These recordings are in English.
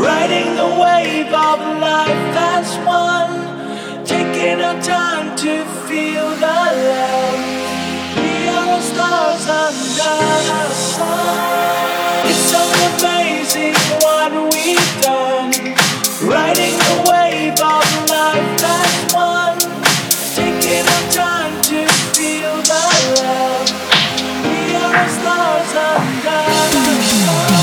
riding the wave of life as one, taking our time to feel the love. We are all stars under the sun. It's so amazing what we've done, riding the wave of life as one, taking our time to feel the love. We are all stars under the sun.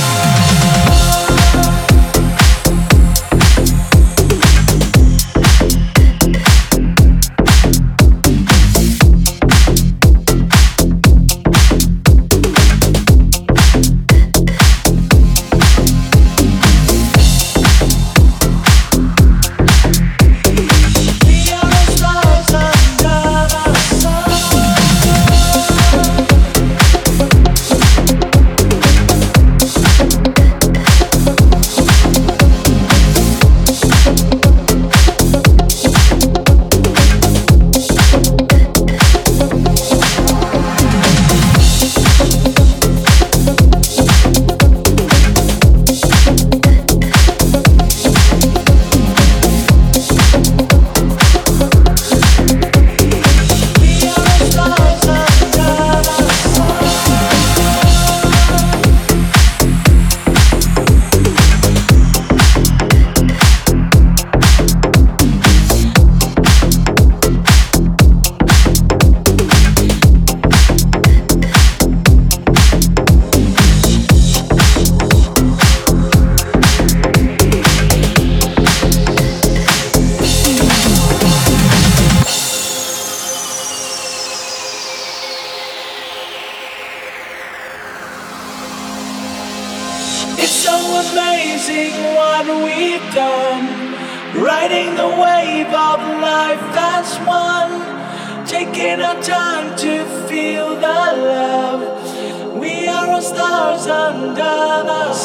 It's so amazing what we've done, riding the wave of life as one, taking our time to feel the love. We are all stars under the